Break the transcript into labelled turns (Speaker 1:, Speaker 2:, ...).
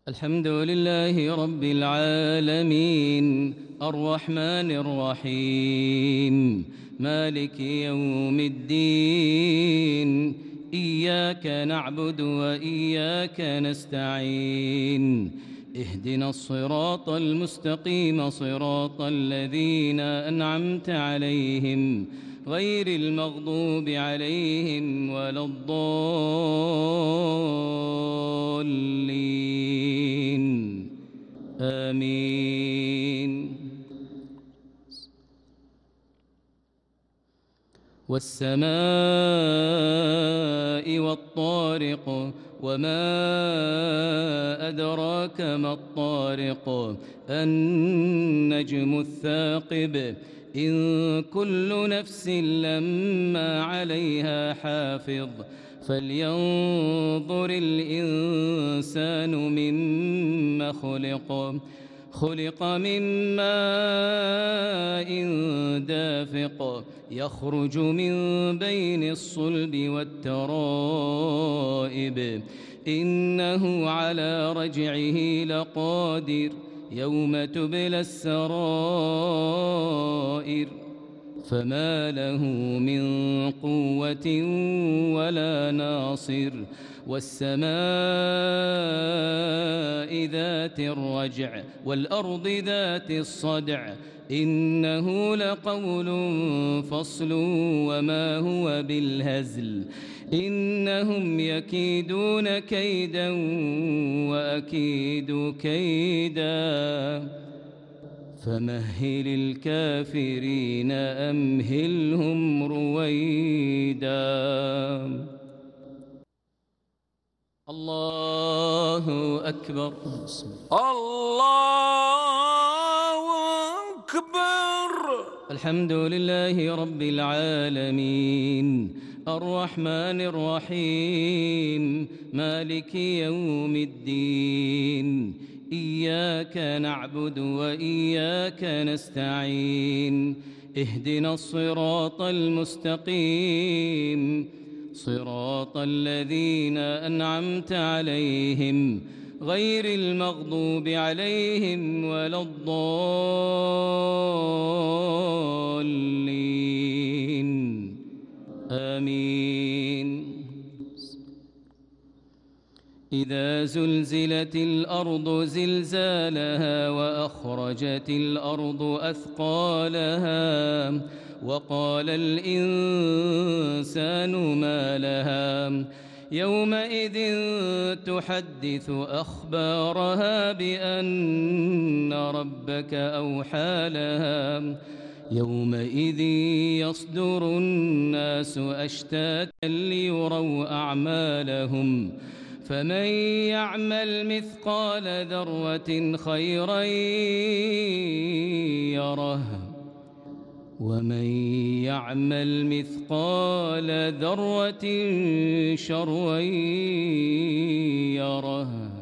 Speaker 1: الحمد لله رب العالمين الرحمن الرحيم مالك يوم الدين إياك نعبد وإياك نستعين اهدنا الصراط المستقيم صراط الذين أنعمت عليهم غير المغضوب عليهم ولا الضالين آمين. والسماء والطارق وما أدراك ما الطارق النجم الثاقب إن كل نفس لما عليها حافظ فلينظر الإنسان مما خلق من ماء دافق يخرج من بين الصلب والترائب إنه على رجعه لقادر يوم تبلى السرائر فما له من قوة ولا ناصر والسماء ذات الرجع والأرض ذات الصدع إنه لقول فصل وما هو بالهزل إنهم يكيدون كيدا وأكيد كيدا فمهل الكافرين أمهلهم رويدا. الله أكبر.
Speaker 2: الله أكبر.
Speaker 1: الحمد لله رب العالمين الرحمن الرحيم مالك يوم الدين إياك نعبد وإياك نستعين اهدنا الصراط المستقيم صراط الذين أنعمت عليهم غير المغضوب عليهم ولا الضالين آمين. إذا زلزلت الأرض زلزالها وأخرجت الأرض أثقالها وقال الإنسان ما لها يومئذ تحدث أخبارها بأن ربك أوحى لها يومئذ يصدر الناس أشتاتا ليروا أعمالهم فمن يعمل مثقال ذرة خيرا يره ومن يعمل مثقال ذرة شرا يره.